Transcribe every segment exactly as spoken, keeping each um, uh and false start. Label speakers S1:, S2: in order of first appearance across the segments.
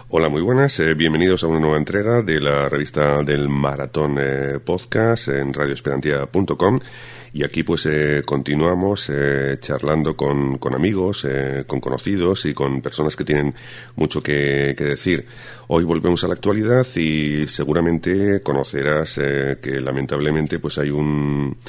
S1: Hola, muy buenas. Eh, bienvenidos a una nueva entrega de la revista del Maratón eh, Podcast en radio esperantia punto com. Y aquí pues eh, continuamos eh, charlando con, con amigos, eh, con conocidos y con personas que tienen mucho que, que decir. Hoy volvemos a la actualidad y seguramente conocerás eh, que lamentablemente pues hay un...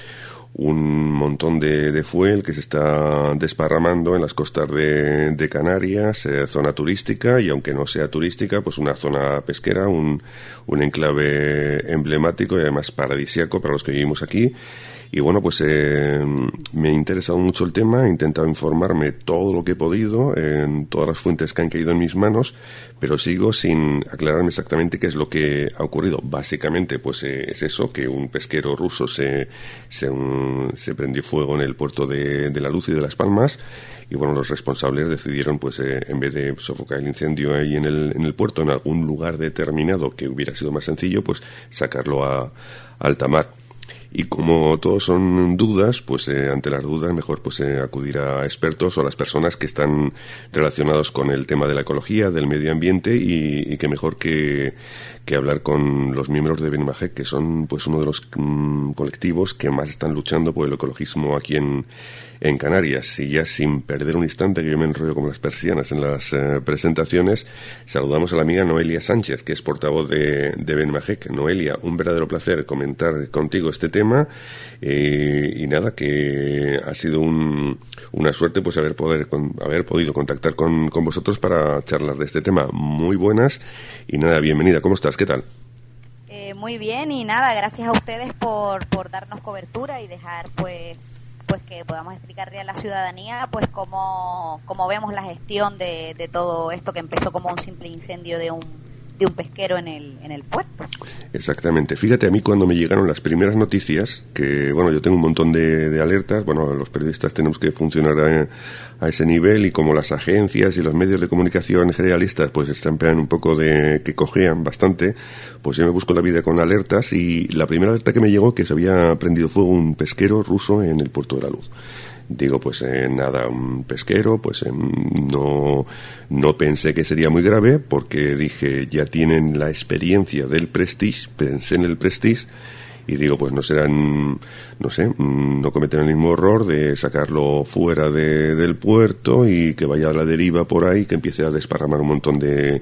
S1: un montón de, de fuel que se está desparramando en las costas de, de Canarias, eh, zona turística, y aunque no sea turística, pues una zona pesquera, un, un enclave emblemático y además paradisíaco para los que vivimos aquí. Y bueno, pues eh, me ha interesado mucho el tema, he intentado informarme todo lo que he podido en todas las fuentes que han caído en mis manos, pero sigo sin aclararme exactamente qué es lo que ha ocurrido. Básicamente, pues eh, es eso, que un pesquero ruso se, se, un, se prendió fuego en el puerto de, de La Luz y de Las Palmas, y bueno, los responsables decidieron, pues eh, en vez de sofocar el incendio ahí en el, en el puerto, en algún lugar determinado que hubiera sido más sencillo, pues sacarlo a, a alta mar. Y como todos son dudas, pues eh, ante las dudas mejor pues eh, acudir a expertos o a las personas que están relacionados con el tema de la ecología, del medio ambiente, y, y que mejor que, que hablar con los miembros de Benimajec, que son pues uno de los mm, colectivos que más están luchando por el ecologismo aquí en, en Canarias. Y ya sin perder un instante, que yo me enrollo como las persianas en las eh, presentaciones, saludamos a la amiga Noelia Sánchez, que es portavoz de, de Benimajec. Noelia, un verdadero placer comentar contigo este tema. tema eh, y nada, que ha sido un, una suerte pues haber poder con, haber podido contactar con, con vosotros para charlar de este tema. Muy buenas y nada, bienvenida. ¿Cómo estás? ¿Qué tal?
S2: Eh, muy bien, y nada, gracias a ustedes por, por darnos cobertura y dejar pues pues que podamos explicarle a la ciudadanía pues cómo, cómo vemos la gestión de, de todo esto que empezó como un simple incendio de un de un pesquero en el en el puerto.
S1: Exactamente. Fíjate, a mí cuando me llegaron las primeras noticias, que bueno, yo tengo un montón de, de alertas, bueno, los periodistas tenemos que funcionar a, a ese nivel, y como las agencias y los medios de comunicación generalistas pues están pegando un poco de que cojean bastante, pues yo me busco la vida con alertas, y la primera alerta que me llegó que se había prendido fuego un pesquero ruso en el puerto de La Luz. Digo, pues eh, nada, un pesquero, pues eh, no, no pensé que sería muy grave, porque dije, ya tienen la experiencia del Prestige, pensé en el Prestige, y digo, pues no serán, no sé, no cometerán el mismo error de sacarlo fuera de, del puerto y que vaya a la deriva por ahí, que empiece a desparramar un montón de,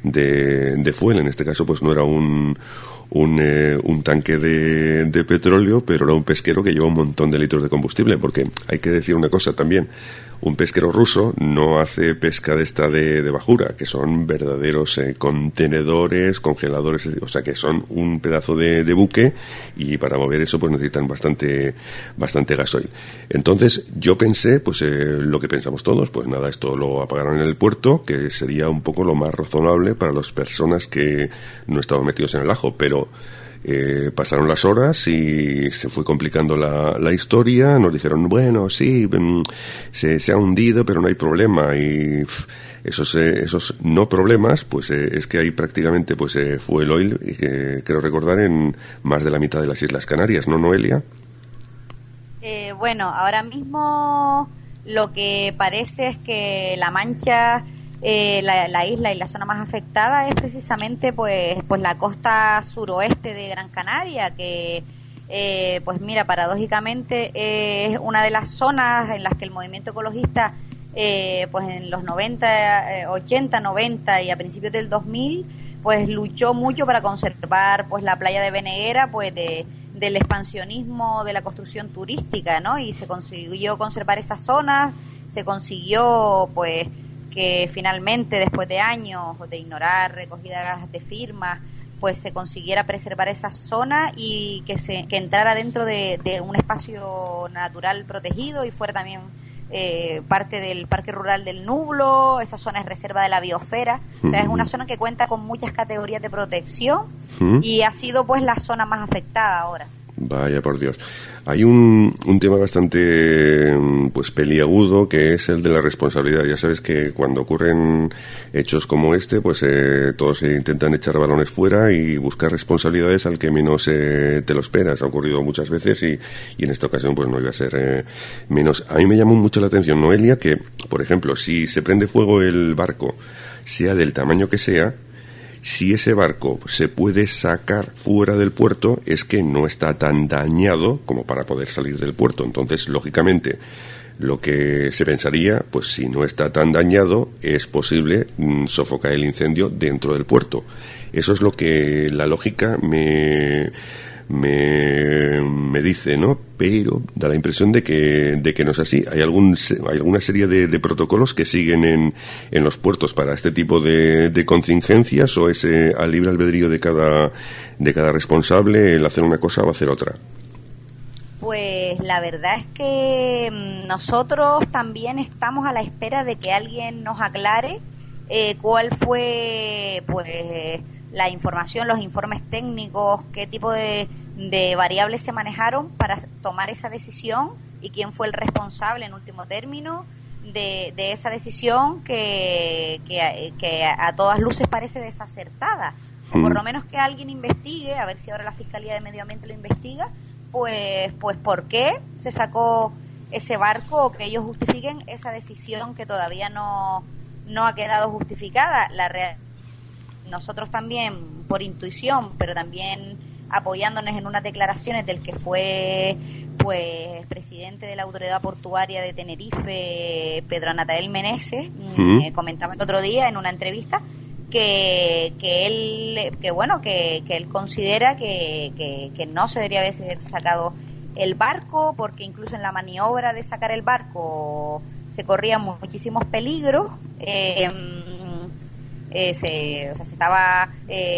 S1: de, de fuel. En este caso, pues no era un... Un, eh, un tanque de, de petróleo, pero era un pesquero que lleva un montón de litros de combustible, porque hay que decir una cosa también, un pesquero ruso no hace pesca de esta de, de bajura, que son verdaderos eh, contenedores, congeladores, o sea que son un pedazo de, de buque, y para mover eso pues necesitan bastante bastante gasoil. Entonces yo pensé, pues eh, lo que pensamos todos, pues nada, esto lo apagaron en el puerto, que sería un poco lo más razonable para las personas que no estaban metidos en el ajo, pero Eh, pasaron las horas y se fue complicando la, la historia. Nos dijeron, bueno, sí, se, se ha hundido, pero no hay problema. Y pff, esos eh, esos no problemas, pues eh, es que hay prácticamente pues eh, fuel oil, eh, creo recordar, en más de la mitad de las Islas Canarias, ¿no, Noelia?
S2: Eh, bueno, ahora mismo lo que parece es que La Mancha... Eh, la, la isla y la zona más afectada es precisamente pues pues la costa suroeste de Gran Canaria, que eh, pues mira, paradójicamente eh, es una de las zonas en las que el movimiento ecologista eh, pues en los noventa, eh, ochenta, noventa y a principios del dos mil pues luchó mucho para conservar pues la playa de Beneguera pues de del expansionismo de la construcción turística, ¿no? Y se consiguió conservar esas zonas, se consiguió pues que finalmente, después de años de ignorar recogidas de firmas, pues se consiguiera preservar esa zona y que se que entrara dentro de, de un espacio natural protegido y fuera también eh, parte del Parque Rural del Nublo. Esa zona es reserva de la biosfera, o sea, es una zona que cuenta con muchas categorías de protección uh-huh. y ha sido pues la zona más afectada ahora.
S1: Vaya por Dios. Hay un, un tema bastante pues peliagudo, que es el de la responsabilidad. Ya sabes que cuando ocurren hechos como este, pues eh, todos se intentan echar balones fuera y buscar responsabilidades al que menos eh, te lo esperas. Ha ocurrido muchas veces y, y en esta ocasión pues no iba a ser eh, menos. A mí me llamó mucho la atención, Noelia, que, por ejemplo, si se prende fuego el barco, sea del tamaño que sea, si ese barco se puede sacar fuera del puerto, es que no está tan dañado como para poder salir del puerto. Entonces, lógicamente, lo que se pensaría, pues si no está tan dañado, es posible mmm, sofocar el incendio dentro del puerto. Eso es lo que la lógica me, me, me dice, ¿no? Pero da la impresión de que, de que no es así. Hay algún, hay alguna serie de, de protocolos que siguen en, en los puertos para este tipo de, de contingencias, o es eh, al libre albedrío de cada, de cada responsable el hacer una cosa o hacer otra.
S2: Pues la verdad es que nosotros también estamos a la espera de que alguien nos aclare eh, cuál fue pues la información, los informes técnicos, qué tipo de, de variables se manejaron para tomar esa decisión y quién fue el responsable en último término de, de esa decisión que, que, que a todas luces parece desacertada. O por lo menos que alguien investigue, a ver si ahora la Fiscalía de Medio Ambiente lo investiga, pues pues por qué se sacó ese barco, o que ellos justifiquen esa decisión que todavía no, no ha quedado justificada. La real... Nosotros también, por intuición, pero también apoyándonos en unas declaraciones del que fue pues presidente de la Autoridad Portuaria de Tenerife, Pedro Natael Meneses, ¿Mm? eh, comentaba el otro día en una entrevista que que él que bueno que, que él considera que, que, que no se debería haber sacado el barco, porque incluso en la maniobra de sacar el barco se corrían muchísimos peligros, eh, eh, se, o sea, se estaba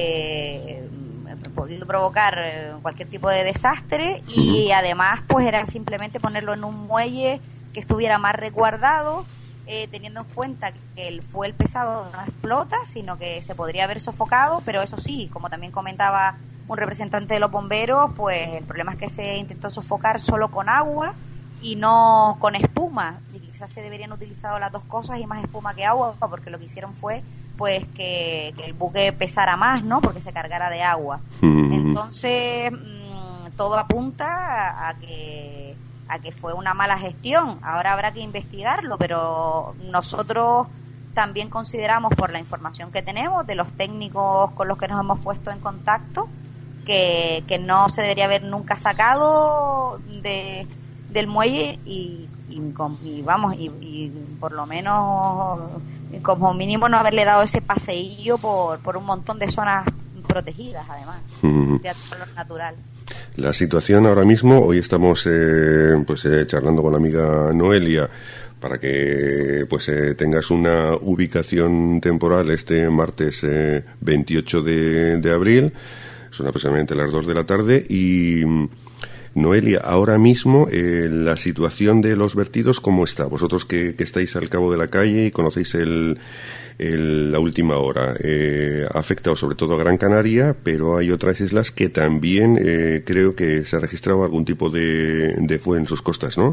S2: eh, pudiendo provocar cualquier tipo de desastre, y además pues era simplemente ponerlo en un muelle que estuviera más resguardado, Eh, teniendo en cuenta que el fuel pesado no explota, sino que se podría haber sofocado, pero eso sí, como también comentaba un representante de los bomberos, pues el problema es que se intentó sofocar solo con agua y no con espuma, y quizás se deberían utilizar las dos cosas y más espuma que agua, porque lo que hicieron fue pues que, que el buque pesara más, ¿no? Porque se cargara de agua. Entonces, mmm, todo apunta a, a que a que fue una mala gestión. Ahora habrá que investigarlo, pero nosotros también consideramos, por la información que tenemos de los técnicos con los que nos hemos puesto en contacto, que, que no se debería haber nunca sacado de, del muelle y, y, y vamos, y, y por lo menos como mínimo no haberle dado ese paseillo por, por un montón de zonas protegidas, además, uh-huh. de valor natural.
S1: La situación ahora mismo, hoy estamos eh, pues eh, charlando con la amiga Noelia para que pues eh, tengas una ubicación temporal este martes eh, veintiocho de, de abril, son aproximadamente las dos de la tarde, y Noelia, ahora mismo eh, la situación de los vertidos, ¿cómo está? Vosotros que, que estáis al cabo de la calle y conocéis el El, la última hora, eh, ha afectado sobre todo a Gran Canaria, pero hay otras islas que también eh, creo que se ha registrado algún tipo de, de fuego en sus costas, ¿no?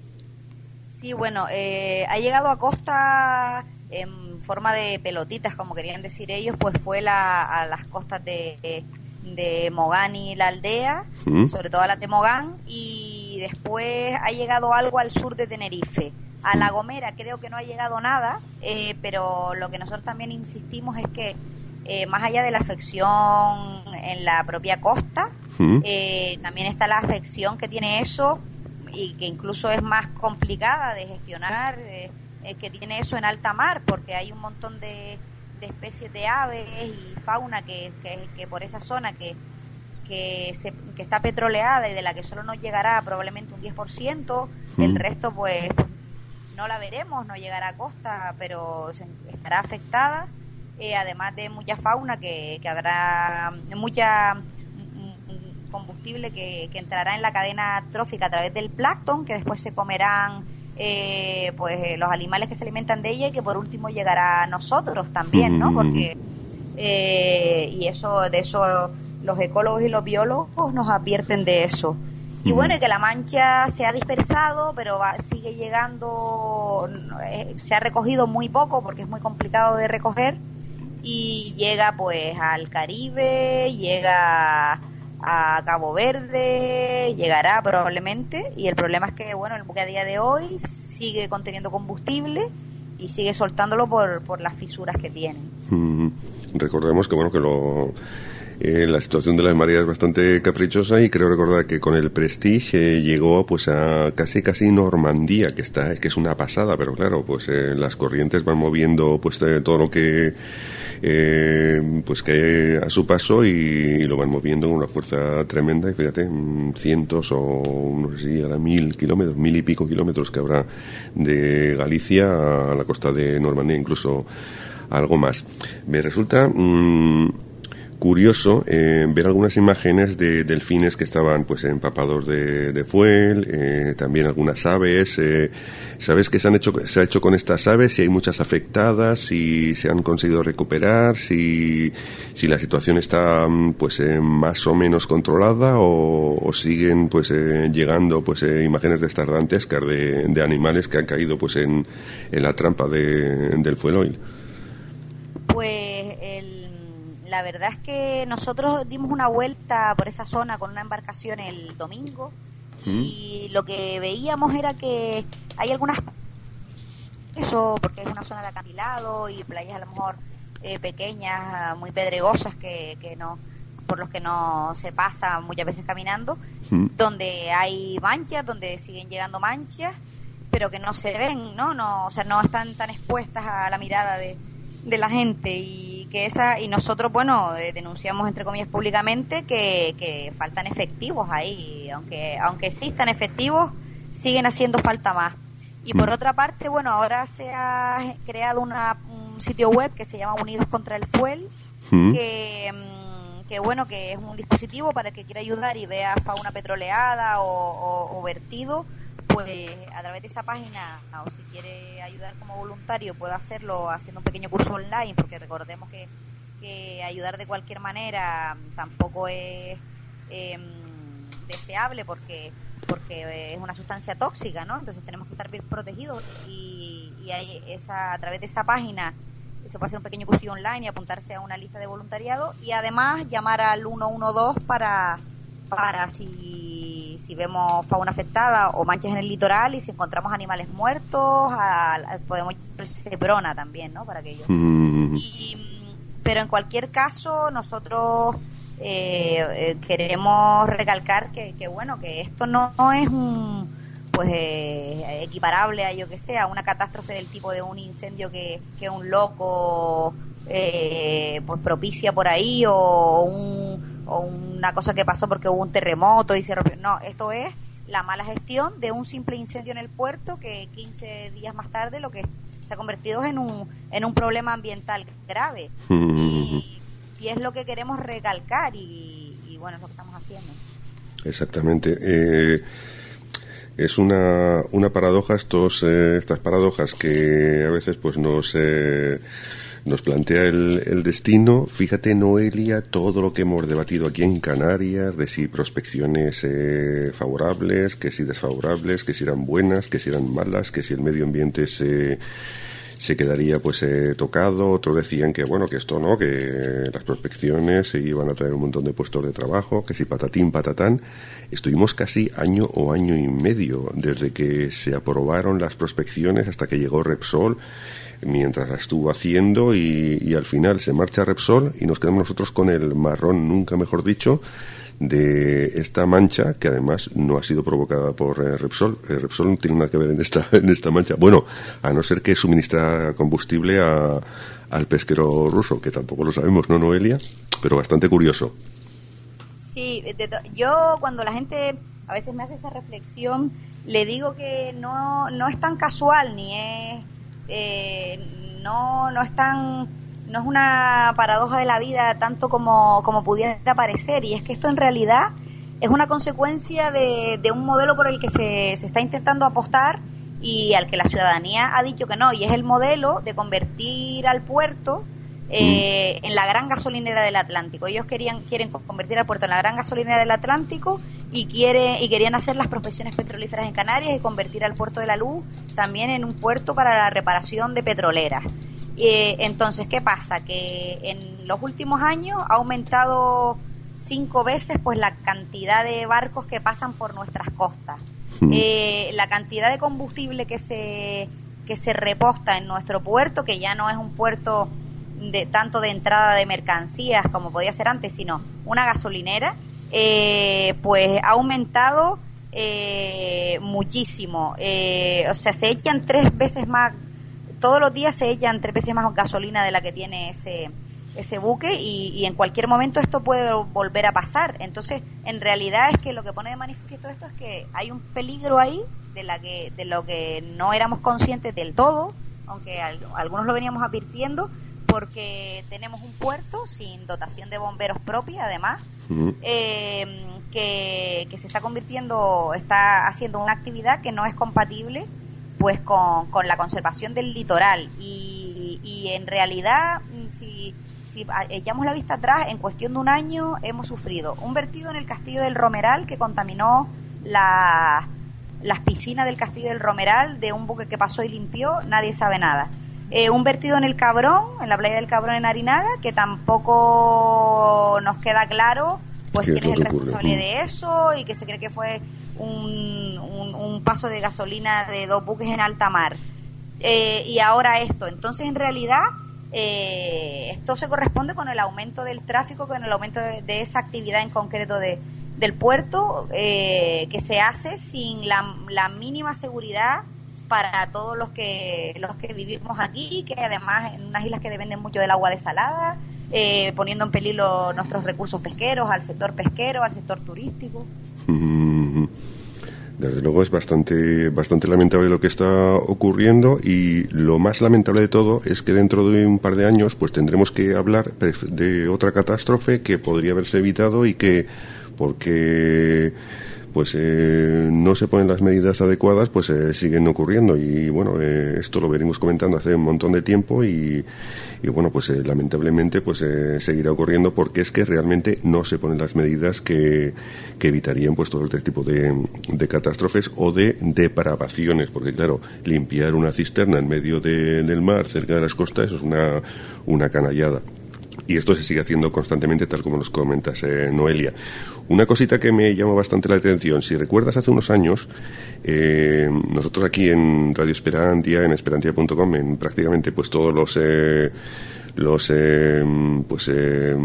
S2: Sí, bueno, eh, ha llegado a costa en forma de pelotitas, como querían decir ellos, pues fue la, a las costas de, de Mogán y la aldea, ¿Mm? sobre todo a las de Mogán, y después ha llegado algo al sur de Tenerife. A La Gomera creo que no ha llegado nada, eh, pero lo que nosotros también insistimos es que eh, más allá de la afección en la propia costa, ¿Mm? eh, también está la afección que tiene eso, y que incluso es más complicada de gestionar, eh, eh, que tiene eso en alta mar, porque hay un montón de, de especies de aves y fauna que, que, que por esa zona que que se que está petroleada y de la que solo nos llegará probablemente un diez por ciento, ¿Mm? El resto pues no la veremos, no llegará a costa, pero estará afectada, eh, además de mucha fauna que, que habrá, mucha combustible que, que entrará en la cadena trófica a través del plancton, que después se comerán eh, pues los animales que se alimentan de ella, y que por último llegará a nosotros también, ¿no? Porque eh, y eso de eso los ecólogos y los biólogos nos advierten de eso. Y bueno, y que la mancha se ha dispersado, pero va, sigue llegando, eh, se ha recogido muy poco porque es muy complicado de recoger, y llega pues al Caribe, llega a Cabo Verde, llegará probablemente, y el problema es que bueno, el buque a día de hoy sigue conteniendo combustible y sigue soltándolo por, por las fisuras que tienen.
S1: Mm, recordemos que bueno que lo eh, la situación de las mareas es bastante caprichosa, y creo recordar que con el Prestige eh, llegó pues a casi casi Normandía, que está que es una pasada, pero claro, pues eh, las corrientes van moviendo pues eh, todo lo que eh, pues que a su paso, y, y lo van moviendo con una fuerza tremenda, y fíjate, cientos o no sé si ahora mil kilómetros, mil y pico kilómetros que habrá de Galicia a la costa de Normandía, incluso algo más. Me resulta mmm, curioso eh, ver algunas imágenes de delfines que estaban pues empapados de, de fuel, eh, también algunas aves. Eh, ¿Sabes qué se han hecho se ha hecho con estas aves? Si hay muchas afectadas, si se han conseguido recuperar, si si la situación está pues eh, más o menos controlada, o, o siguen pues eh, llegando pues eh, imágenes de estas dantescas de, de animales que han caído pues en, en la trampa de, del fuel oil.
S2: Pues el, la verdad es que nosotros dimos una vuelta por esa zona con una embarcación el domingo, ¿Mm? Y lo que veíamos era que hay algunas, eso porque es una zona de acantilado y playas a lo mejor eh, pequeñas, muy pedregosas, que, que no por los que no se pasa muchas veces caminando, ¿Mm? Donde hay manchas, donde siguen llegando manchas, pero que no se ven, ¿no? No, o sea, no están tan expuestas a la mirada de de la gente, y que esa y nosotros bueno denunciamos entre comillas públicamente que, que faltan efectivos ahí, aunque aunque existan efectivos, siguen haciendo falta más. Y por otra parte, bueno, ahora se ha creado una, un sitio web que se llama Unidos contra el Fuel, ¿Mm? que que bueno que es un dispositivo para el que quiera ayudar y vea fauna petroleada o, o, o vertido, pues a través de esa página, o si quiere ayudar como voluntario, puede hacerlo haciendo un pequeño curso online, porque recordemos que, que ayudar de cualquier manera tampoco es eh, deseable, porque porque es una sustancia tóxica, ¿no? Entonces tenemos que estar bien protegidos, y, y hay esa, a través de esa página se puede hacer un pequeño curso online y apuntarse a una lista de voluntariado, y además llamar al ciento doce para para si, si vemos fauna afectada o manchas en el litoral, y si encontramos animales muertos, a, a, podemos llamar Seprona también, ¿no? Para aquello. Mm. Y, pero en cualquier caso, nosotros eh, eh, queremos recalcar que, que, bueno, que esto no, no es un pues eh, equiparable a, yo que sé, a una catástrofe del tipo de un incendio que, que un loco eh, pues propicia por ahí, o un o una cosa que pasó porque hubo un terremoto y se rompió. No, esto es la mala gestión de un simple incendio en el puerto, que quince días más tarde lo que se ha convertido en un en un problema ambiental grave. Mm. Y, y es lo que queremos recalcar, y, y bueno, es lo que estamos haciendo.
S1: Exactamente. Eh, es una una paradoja estos eh, estas paradojas que a veces pues nos eh, nos plantea el, el destino. Fíjate, Noelia, todo lo que hemos debatido aquí en Canarias, de si prospecciones eh, favorables, que si desfavorables, que si eran buenas, que si eran malas, que si el medio ambiente se se quedaría pues eh, tocado. Otros decían que bueno, que esto no, que las prospecciones se iban a traer un montón de puestos de trabajo, que si patatín patatán. Estuvimos casi año o año y medio desde que se aprobaron las prospecciones hasta que llegó Repsol, mientras la estuvo haciendo, y, y al final se marcha Repsol y nos quedamos nosotros con el marrón, nunca mejor dicho, de esta mancha, que además no ha sido provocada por eh, Repsol. Eh, Repsol no tiene nada que ver en esta en esta mancha, bueno, a no ser que suministra combustible a, al pesquero ruso, que tampoco lo sabemos, ¿no, Noelia? Pero bastante curioso.
S2: Sí, de to- yo cuando la gente a veces me hace esa reflexión, le digo que no no es tan casual, ni es eh, no no es tan no es una paradoja de la vida tanto como, como pudiera parecer, y es que esto en realidad es una consecuencia de, de un modelo por el que se, se está intentando apostar y al que la ciudadanía ha dicho que no, y es el modelo de convertir al puerto eh, en la gran gasolinera del Atlántico. Ellos querían quieren convertir al puerto en la gran gasolinera del Atlántico, y quiere y querían hacer las prospecciones petrolíferas en Canarias y convertir al Puerto de la Luz también en un puerto para la reparación de petroleras. Eh, entonces, ¿qué pasa? Que en los últimos años ha aumentado cinco veces pues la cantidad de barcos que pasan por nuestras costas. Mm. Eh, la cantidad de combustible que se que se reposta en nuestro puerto, que ya no es un puerto de tanto de entrada de mercancías como podía ser antes, sino una gasolinera, eh, pues ha aumentado eh, muchísimo. Eh, o sea, se echan tres veces más, todos los días se echan tres veces más gasolina de la que tiene ese ese buque y, y en cualquier momento esto puede volver a pasar. Entonces, en realidad es que lo que pone de manifiesto esto es que hay un peligro ahí de la que de lo que no éramos conscientes del todo, aunque al, algunos lo veníamos advirtiendo, porque tenemos un puerto sin dotación de bomberos propia, además, uh-huh. eh, que, que se está convirtiendo, está haciendo una actividad que no es compatible pues con, con la conservación del litoral y, y en realidad si Si echamos la vista atrás, en cuestión de un año hemos sufrido un vertido en el Castillo del Romeral que contaminó la, las piscinas del Castillo del Romeral de un buque que pasó y limpió, nadie sabe nada. Eh, un vertido en el Cabrón, en la playa del Cabrón en Arinaga, que tampoco nos queda claro pues quién es el responsable de eso y que se cree que fue un, un, un paso de gasolina de dos buques en alta mar. Eh, y ahora esto. Entonces, en realidad, Eh, esto se corresponde con el aumento del tráfico, con el aumento de, de esa actividad en concreto de, del puerto, eh, que se hace sin la, la mínima seguridad para todos los que los que vivimos aquí, que además en unas islas que dependen mucho del agua desalada, eh, poniendo en peligro nuestros recursos pesqueros, al sector pesquero, al sector turístico.
S1: Mm-hmm. Desde luego es bastante bastante lamentable lo que está ocurriendo y lo más lamentable de todo es que dentro de un par de años pues tendremos que hablar de otra catástrofe que podría haberse evitado y que porque pues eh, no se ponen las medidas adecuadas pues eh, siguen ocurriendo y bueno eh, esto lo venimos comentando hace un montón de tiempo y, y bueno pues eh, lamentablemente pues eh, seguirá ocurriendo porque es que realmente no se ponen las medidas que, que evitarían pues todo este tipo de, de catástrofes o de depravaciones, porque claro, limpiar una cisterna en medio de, del mar cerca de las costas eso es una, una canallada. Y esto se sigue haciendo constantemente, tal como nos comentas, eh, Noelia. Una cosita que me llamó bastante la atención, si recuerdas hace unos años, eh, nosotros aquí en Radio Esperantia, en esperantia punto com, en prácticamente pues todos los, eh, los eh, pues eh,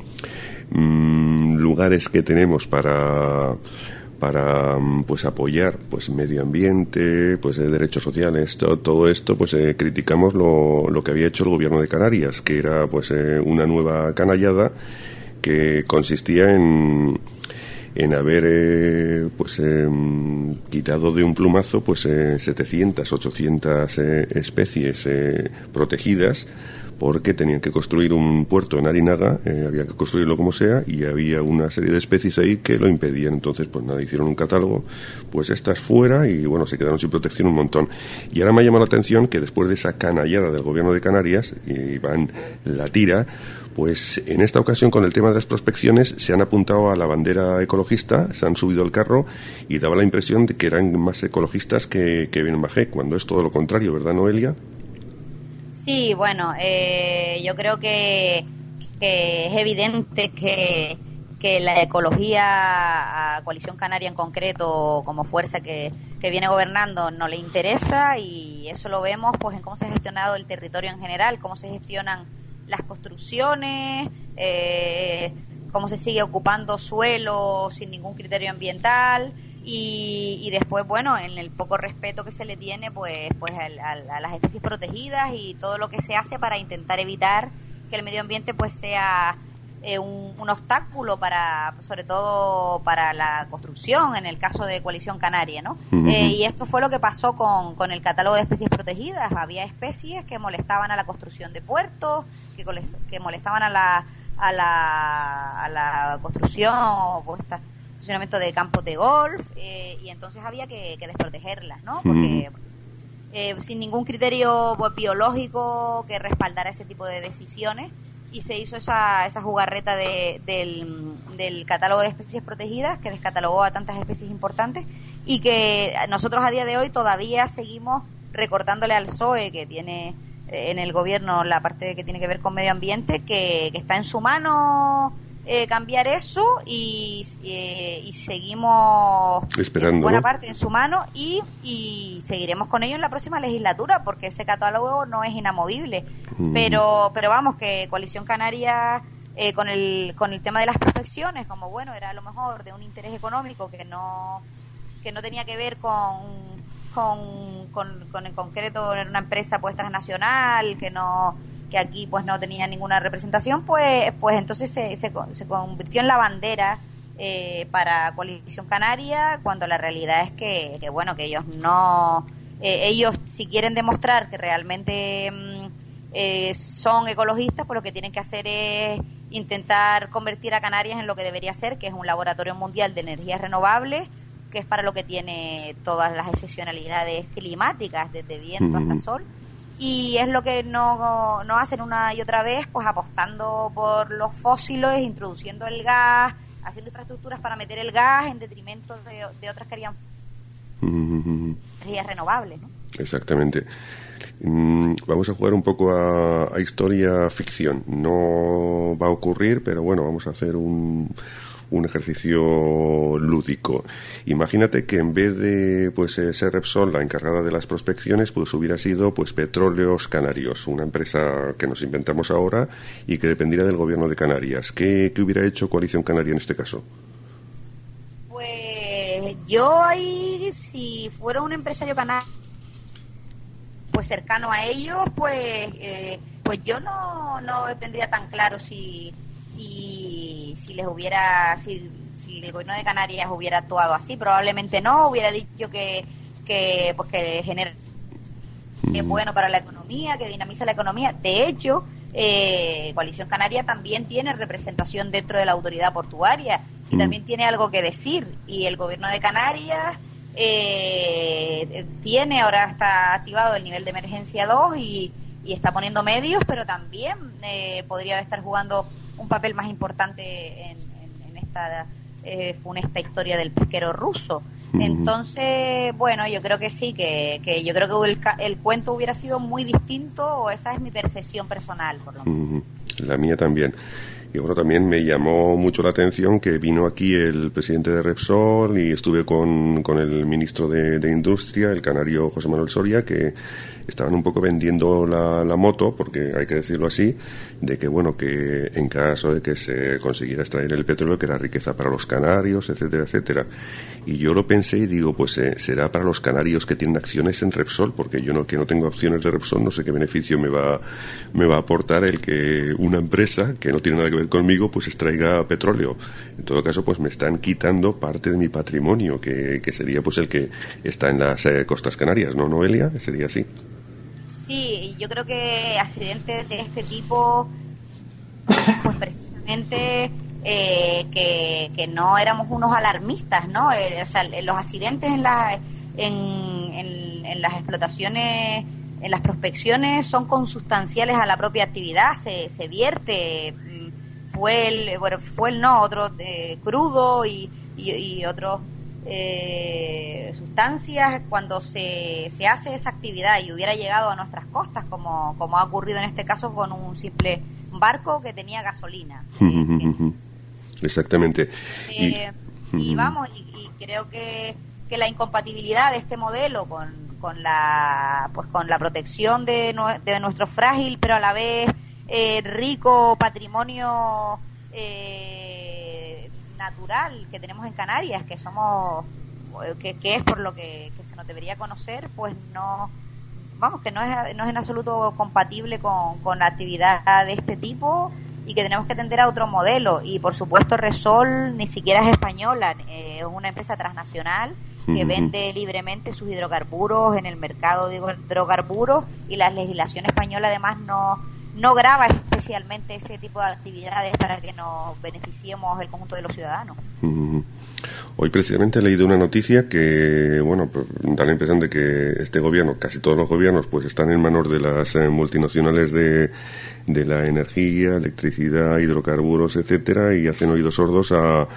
S1: mm, lugares que tenemos para... para pues apoyar pues medio ambiente, pues eh, derechos sociales, todo, todo esto pues eh, criticamos lo, lo que había hecho el gobierno de Canarias, que era pues eh, una nueva canallada que consistía en en haber eh, pues eh, quitado de un plumazo pues eh, setecientas, ochocientas eh, especies eh, protegidas porque tenían que construir un puerto en Arinaga, eh, había que construirlo como sea, y había una serie de especies ahí que lo impedían. Entonces, pues nada, hicieron un catálogo, pues estas fuera, y bueno, se quedaron sin protección un montón. Y ahora me ha llamado la atención que después de esa canallada del gobierno de Canarias, y van la tira, pues en esta ocasión con el tema de las prospecciones se han apuntado a la bandera ecologista, se han subido al carro, y daba la impresión de que eran más ecologistas que, que bien majé, cuando es todo lo contrario, ¿verdad, Noelia?
S2: Sí, bueno, eh, yo creo que, que es evidente que, que la ecología a Coalición Canaria en concreto, como fuerza que, que viene gobernando, no le interesa, y eso lo vemos pues en cómo se ha gestionado el territorio en general, cómo se gestionan las construcciones, eh, cómo se sigue ocupando suelo sin ningún criterio ambiental. Y, y después, bueno, en el poco respeto que se le tiene pues pues a, a, a las especies protegidas y todo lo que se hace para intentar evitar que el medio ambiente pues sea eh, un, un obstáculo para, sobre todo para la construcción, en el caso de Coalición Canaria, ¿no? Uh-huh. Eh, y esto fue lo que pasó con, con el catálogo de especies protegidas. Había especies que molestaban a la construcción de puertos, que, que molestaban a la a la, a la construcción o puesta funcionamiento de campos de golf, eh, y entonces había que, que desprotegerlas, ¿no? Porque eh, sin ningún criterio pues, biológico que respaldara ese tipo de decisiones, y se hizo esa, esa jugarreta de, del, del catálogo de especies protegidas que descatalogó a tantas especies importantes, y que nosotros a día de hoy todavía seguimos recortándole al P S O E, que tiene eh, en el gobierno la parte que tiene que ver con medio ambiente, que, que está en su mano eh, cambiar eso y, eh, y seguimos
S1: esperando,
S2: buena
S1: ¿no?
S2: parte en su mano y, y seguiremos con ello en la próxima legislatura porque ese catálogo no es inamovible. Mm. Pero, pero vamos, que Coalición Canaria... Eh, con el con el tema de las prospecciones, como bueno, era a lo mejor de un interés económico que no que no tenía que ver con con, con, con en concreto en una empresa pues transnacional, que no que aquí pues no tenía ninguna representación, pues pues entonces se, se, se convirtió en la bandera eh, para Coalición Canaria, cuando la realidad es que, que bueno, que ellos no eh, ellos si quieren demostrar que realmente mmm, eh, son ecologistas, pues lo que tienen que hacer es intentar convertir a Canarias en lo que debería ser, que es un laboratorio mundial de energías renovables, que es para lo que tiene todas las excepcionalidades climáticas, desde viento hasta sol, y es lo que no, no hacen una y otra vez, pues apostando por los fósiles, introduciendo el gas, haciendo infraestructuras para meter el gas en detrimento de, de otras que harían uh-huh. energías renovables, ¿no?
S1: Exactamente. Mm, vamos a jugar un poco a, a historia ficción. No va a ocurrir, pero bueno, vamos a hacer un, un ejercicio lúdico. Imagínate que en vez de pues eh, ser Repsol la encargada de las prospecciones, pues hubiera sido pues Petróleos Canarios, una empresa que nos inventamos ahora y que dependiera del gobierno de Canarias. ¿Qué, qué hubiera hecho Coalición Canaria en este caso?
S2: Pues yo ahí, si fuera un empresario canario pues cercano a ellos, pues eh, pues yo no no tendría tan claro si si si les hubiera si, si el gobierno de Canarias hubiera actuado así. Probablemente no, hubiera dicho que que pues que genera que es bueno para la economía, que dinamiza la economía. De hecho, eh, Coalición Canaria también tiene representación dentro de la autoridad portuaria y mm. también tiene algo que decir, y el gobierno de Canarias Eh, tiene, ahora está activado el nivel de emergencia dos y, y está poniendo medios, pero también eh, podría estar jugando un papel más importante en, en, en esta eh, funesta historia del pesquero ruso. Uh-huh. Entonces, bueno, yo creo que sí, que, que yo creo que el, el cuento hubiera sido muy distinto, o esa es mi percepción personal, por lo menos.
S1: Uh-huh. La mía también. Y bueno, también me llamó mucho la atención que vino aquí el presidente de Repsol y estuve con, con el ministro de, de Industria, el canario José Manuel Soria, que estaban un poco vendiendo la, la moto, porque hay que decirlo así, de que bueno, que en caso de que se consiguiera extraer el petróleo, que era riqueza para los canarios, etcétera, etcétera. Y yo lo pensé y digo, pues eh, será para los canarios que tienen acciones en Repsol, porque yo no, que no tengo acciones de Repsol, no sé qué beneficio me va, me va a aportar el que una empresa que no tiene nada que ver conmigo, pues extraiga petróleo. En todo caso, pues me están quitando parte de mi patrimonio, que, que sería pues el que está en las eh, costas canarias, ¿no, Noelia? Sería así.
S2: Sí, yo creo que accidentes de este tipo, pues precisamente eh, que, que no éramos unos alarmistas, ¿no? Eh, o sea, los accidentes en, la, en, en, en las explotaciones, en las prospecciones son consustanciales a la propia actividad, se, se vierte, fue el, bueno, fue el no, otro eh, crudo y, y, y otros Eh, sustancias cuando se, se hace esa actividad y hubiera llegado a nuestras costas, como, como ha ocurrido en este caso con un simple barco que tenía gasolina. eh,
S1: Exactamente.
S2: Eh, y, y vamos, y, y creo que, que la incompatibilidad de este modelo con, con la pues con la protección de, no, de nuestro frágil pero a la vez eh, rico patrimonio eh, natural que tenemos en Canarias, que somos que, que es por lo que, que se nos debería conocer, pues no vamos que no es no es en absoluto compatible con, con la actividad de este tipo, y que tenemos que tender a otro modelo. Y por supuesto Repsol ni siquiera es española, eh, es una empresa transnacional que vende libremente sus hidrocarburos en el mercado de hidrocarburos, y la legislación española además no no grava especialmente ese tipo de actividades para que nos beneficiemos el conjunto de los ciudadanos.
S1: Uh-huh. Hoy precisamente he leído una noticia que, bueno, da la impresión de que este gobierno, casi todos los gobiernos, pues están en manos de las eh, multinacionales de, de la energía, electricidad, hidrocarburos, etcétera, y hacen oídos sordos a,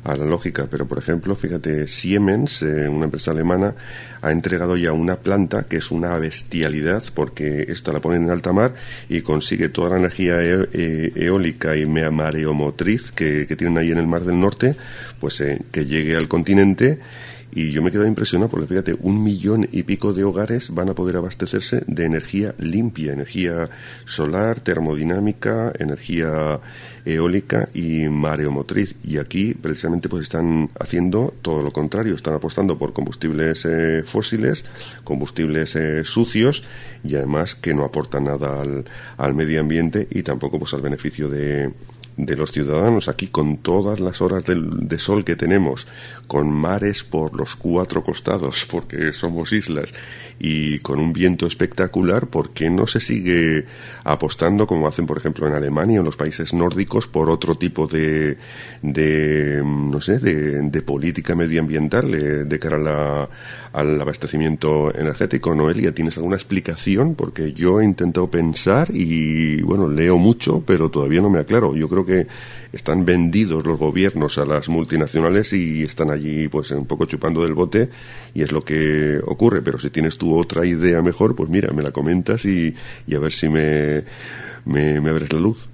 S1: a la lógica, pero por ejemplo, fíjate, Siemens, eh, una empresa alemana, ha entregado ya una planta que es una bestialidad, porque esto la ponen en alta mar y consigue toda la energía e- e- eólica y mareomotriz que, que tienen ahí en el Mar del Norte, pues eh, que llegue al continente. Y yo me he quedado impresionado porque, fíjate, un millón y pico de hogares van a poder abastecerse de energía limpia, energía solar, termodinámica, energía eólica y mareomotriz. Y aquí, precisamente, pues están haciendo todo lo contrario. Están apostando por combustibles eh, fósiles, combustibles eh, sucios y, además, que no aportan nada al, al medio ambiente y tampoco pues al beneficio de... de los ciudadanos. Aquí, con todas las horas de, de sol que tenemos, con mares por los cuatro costados, porque somos islas, y con un viento espectacular, ¿por qué no se sigue apostando, como hacen, por ejemplo, en Alemania o en los países nórdicos, por otro tipo de, de no sé, de, de política medioambiental eh, de cara a la, al abastecimiento energético? Noelia, ¿tienes alguna explicación? Porque yo he intentado pensar y, bueno, leo mucho, pero todavía no me aclaro. Yo creo que están vendidos los gobiernos a las multinacionales y están allí pues un poco chupando del bote, y es lo que ocurre. Pero si tienes tú otra idea mejor, pues mira, me la comentas y, y a ver si me, me, me abres la luz.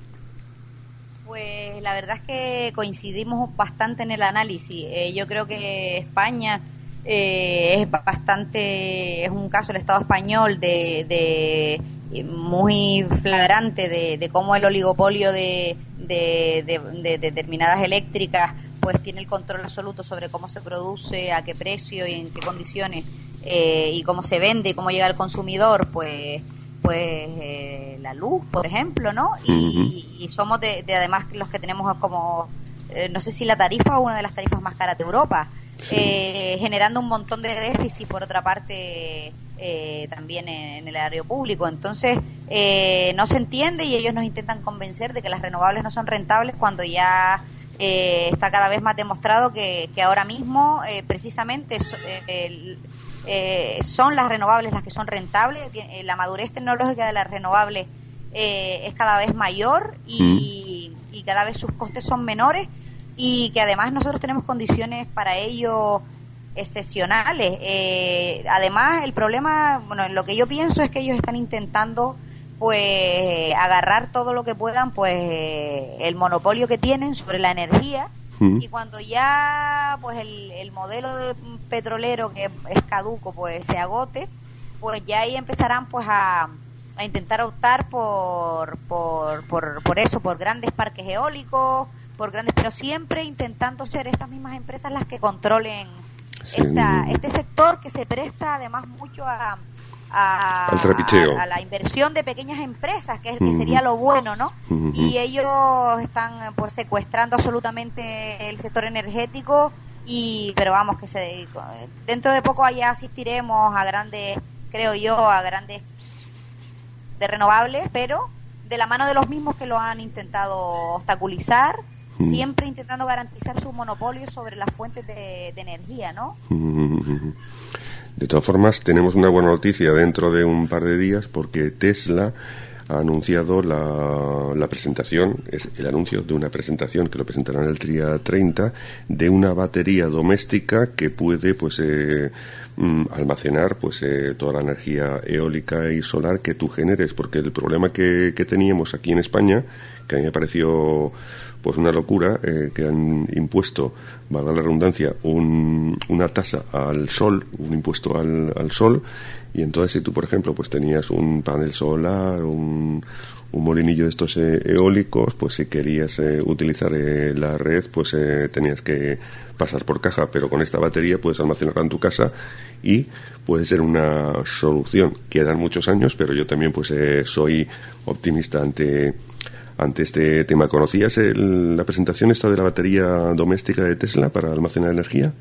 S2: Pues la verdad es que coincidimos bastante en el análisis. Eh, yo creo que España eh, es bastante, es un caso el Estado español de, de muy flagrante de, de cómo el oligopolio de, de, de, de determinadas eléctricas pues tiene el control absoluto sobre cómo se produce, a qué precio y en qué condiciones, eh, y cómo se vende y cómo llega al consumidor, pues pues eh, la luz, por ejemplo, ¿no? Y, y somos de, de además los que tenemos como, eh, no sé si la tarifa o una de las tarifas más caras de Europa, sí. eh, generando un montón de déficit, por otra parte, eh, también en, en el área público. Entonces, eh, no se entiende y ellos nos intentan convencer de que las renovables no son rentables cuando ya eh, está cada vez más demostrado que, que ahora mismo, eh, precisamente, eh, el, Eh, son las renovables las que son rentables. La madurez tecnológica de las renovables eh, es cada vez mayor y, mm. y cada vez sus costes son menores, y que además nosotros tenemos condiciones para ello excepcionales. Eh, además, el problema, bueno, lo que yo pienso es que ellos están intentando pues agarrar todo lo que puedan, pues el monopolio que tienen sobre la energía. Y cuando ya pues el, el modelo de petrolero, que es caduco, pues se agote, pues ya ahí empezarán pues a, a intentar optar por, por por por eso, por grandes parques eólicos, por grandes, pero siempre intentando ser estas mismas empresas las que controlen sí. esta este sector, que se presta además mucho a A,
S1: al trapicheo,
S2: a, a la inversión de pequeñas empresas, que, es, que sería lo bueno, ¿no? Uh-huh. Y ellos están pues secuestrando absolutamente el sector energético, y pero vamos, que se dentro de poco allá asistiremos a grandes, creo yo, a grandes de renovables, pero de la mano de los mismos que lo han intentado obstaculizar, uh-huh. siempre intentando garantizar su monopolio sobre las fuentes de, de energía, ¿no?
S1: Uh-huh. De todas formas, tenemos una buena noticia dentro de un par de días, porque Tesla ha anunciado la, la presentación, es el anuncio de una presentación que lo presentarán el día treinta, de una batería doméstica que puede pues eh, mm, almacenar pues eh, toda la energía eólica y solar que tú generes, porque el problema que, que teníamos aquí en España, que a mí me pareció pues una locura, eh, que han impuesto, valga la redundancia, un, una tasa al sol, un impuesto al, al sol, y entonces si tú, por ejemplo, pues tenías un panel solar, un, un molinillo de estos eh, eólicos, pues si querías eh, utilizar eh, la red, pues eh, tenías que pasar por caja, pero con esta batería puedes almacenarla en tu casa y puede ser una solución. Quedan muchos años, pero yo también pues eh, soy optimista ante ante este tema. ¿Conocías el, la presentación esta de la batería doméstica de Tesla para almacenar energía?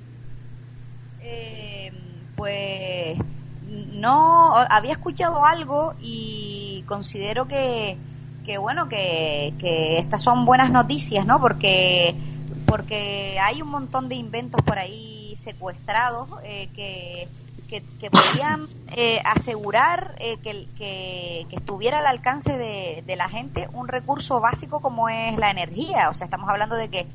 S2: Eh, pues no, había escuchado algo y considero que, que bueno, que, que estas son buenas noticias, ¿no? Porque, porque hay un montón de inventos por ahí secuestrados eh, que Que, que podían eh, asegurar eh, que, que, que estuviera al alcance de, de la gente un recurso básico como es la energía. O sea, estamos hablando de que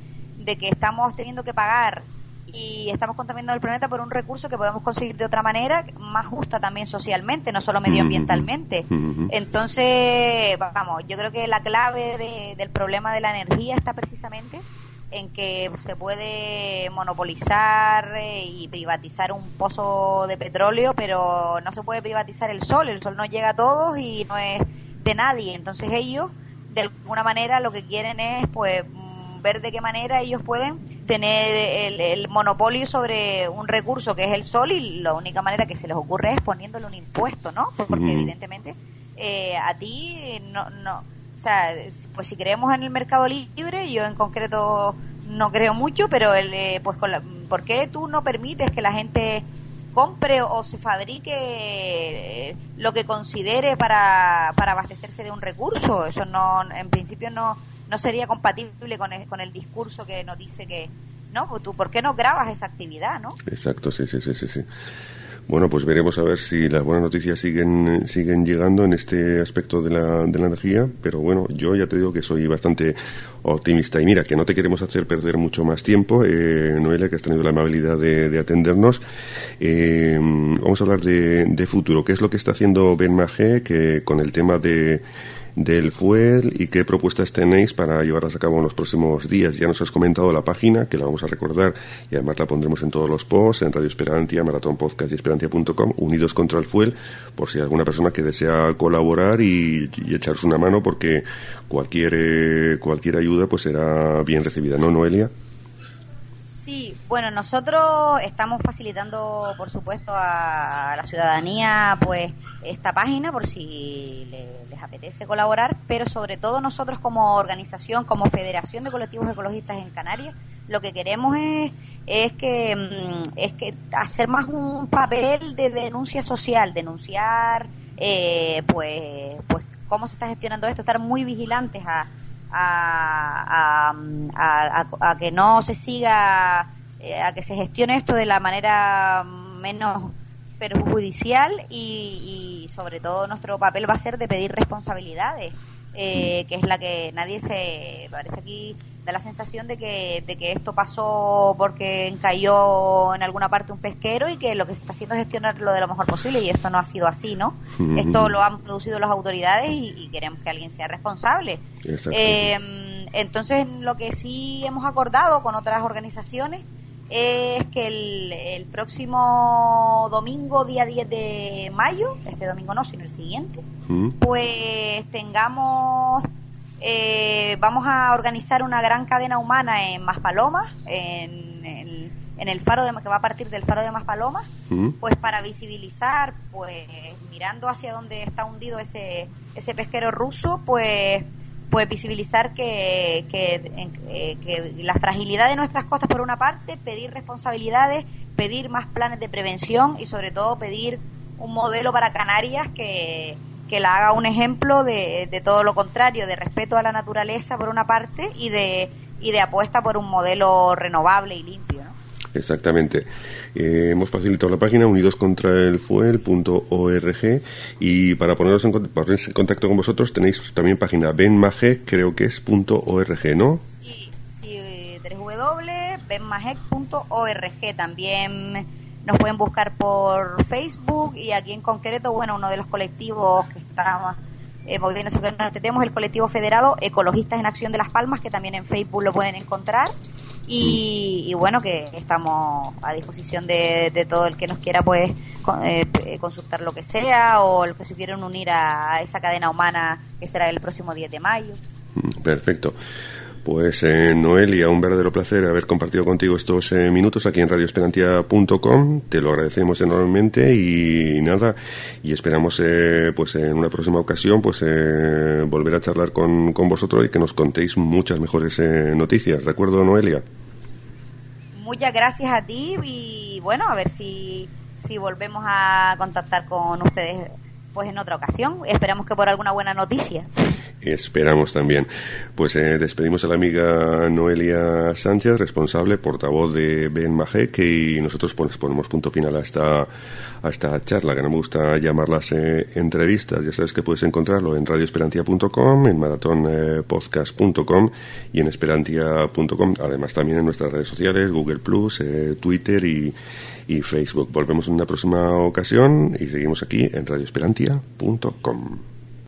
S2: de que estamos teniendo que pagar y estamos contaminando el planeta por un recurso que podemos conseguir de otra manera, más justa también socialmente, no solo medioambientalmente.
S1: Uh-huh.
S2: Entonces, vamos, yo creo que la clave de, del problema de la energía está precisamente en que se puede monopolizar y privatizar un pozo de petróleo, pero no se puede privatizar el sol. El sol no llega a todos y no es de nadie. Entonces ellos, de alguna manera, lo que quieren es, pues, ver de qué manera ellos pueden tener el, el monopolio sobre un recurso que es el sol, y la única manera que se les ocurre es poniéndole un impuesto, ¿no? Porque mm. evidentemente eh, a ti no, no, o sea, pues si creemos en el mercado libre, yo en concreto no creo mucho, pero el, eh, pues con la, ¿por qué tú no permites que la gente compre o se fabrique lo que considere para, para abastecerse de un recurso? Eso no, en principio no no sería compatible con el, con el discurso que nos dice que, no, pues tú, ¿por qué no grabas esa actividad, no?
S1: Exacto, sí, sí, sí, sí, sí. Bueno, pues veremos a ver si las buenas noticias siguen siguen llegando en este aspecto de la, de la energía, pero bueno, yo ya te digo que soy bastante optimista. Y mira, que no te queremos hacer perder mucho más tiempo, eh, Noelia, que has tenido la amabilidad de, de atendernos. Eh, vamos a hablar de, de futuro. ¿Qué es lo que está haciendo Ben Magé que con el tema de del fuel y qué propuestas tenéis para llevarlas a cabo en los próximos días? Ya nos has comentado la página, que la vamos a recordar y además la pondremos en todos los posts, en Radio Esperantia, Maratón Podcast y Esperantia punto com, Unidos contra el Fuel, por si hay alguna persona que desea colaborar y, y echaros una mano, porque cualquier eh, cualquier ayuda pues será bien recibida, ¿no, Noelia?
S2: Sí, bueno, nosotros estamos facilitando, por supuesto, a la ciudadanía pues esta página por si le, les apetece colaborar, pero sobre todo nosotros como organización, como Federación de Colectivos Ecologistas en Canarias, lo que queremos es es que es que hacer más un papel de denuncia social, denunciar eh, pues pues cómo se está gestionando esto, estar muy vigilantes a A, a, a, a que no se siga, eh, a que se gestione esto de la manera menos perjudicial y, y sobre todo nuestro papel va a ser de pedir responsabilidades, eh, que es la que nadie se parece aquí, da la sensación de que de que esto pasó porque encalló en alguna parte un pesquero y que lo que se está haciendo es gestionarlo de lo mejor posible, y esto no ha sido así, ¿no? Mm-hmm. Esto lo han producido las autoridades y, y queremos que alguien sea responsable. Eh, entonces, lo que sí hemos acordado con otras organizaciones es que el, el próximo domingo, día diez de mayo, este domingo no, sino el siguiente, mm. pues tengamos... Eh, vamos a organizar una gran cadena humana en Maspalomas, en, en, en el faro de, que va a partir del faro de Maspalomas, uh-huh. pues para visibilizar, pues mirando hacia donde está hundido ese ese pesquero ruso, pues pues visibilizar que que, eh, que la fragilidad de nuestras costas por una parte, pedir responsabilidades, pedir más planes de prevención y sobre todo pedir un modelo para Canarias que que la haga un ejemplo de, de todo lo contrario, de respeto a la naturaleza por una parte y de y de apuesta por un modelo renovable y limpio, ¿no?
S1: Exactamente. Eh, hemos facilitado la página unidos contra el fuel punto org y para poneros en, ponerse en contacto con vosotros tenéis también página benmagec, creo que es .org, ¿no?
S2: Sí, sí, w w w punto benmagec punto org. También nos pueden buscar por Facebook y aquí en concreto, bueno, uno de los colectivos que está eh, moviéndose con este tema es el colectivo federado Ecologistas en Acción de Las Palmas, que también en Facebook lo pueden encontrar y, y bueno, que estamos a disposición de, de todo el que nos quiera pues con, eh, consultar lo que sea o el que se quieran unir a, a esa cadena humana que será el próximo diez de mayo.
S1: Perfecto. Pues eh, Noelia, un verdadero placer haber compartido contigo estos eh, minutos aquí en radio esperantia punto com. Te lo agradecemos enormemente y nada, y esperamos eh, pues en una próxima ocasión pues eh, volver a charlar con, con vosotros y que nos contéis muchas mejores eh, noticias. ¿De acuerdo, Noelia?
S2: Muchas gracias a ti y bueno, a ver si, si volvemos a contactar con ustedes pues en otra ocasión. Esperamos que por alguna buena noticia.
S1: Esperamos también. Pues eh, despedimos a la amiga Noelia Sánchez, responsable, portavoz de Ben Majek, y nosotros pues ponemos punto final a esta, a esta charla, que no me gusta llamarlas eh, entrevistas. Ya sabes que puedes encontrarlo en radio esperantia punto com, en maratón podcast punto com y en esperantia punto com. Además también en nuestras redes sociales, Google Plus, eh, Twitter y, y Facebook. Volvemos en una próxima ocasión y seguimos aquí en radio esperantia punto com.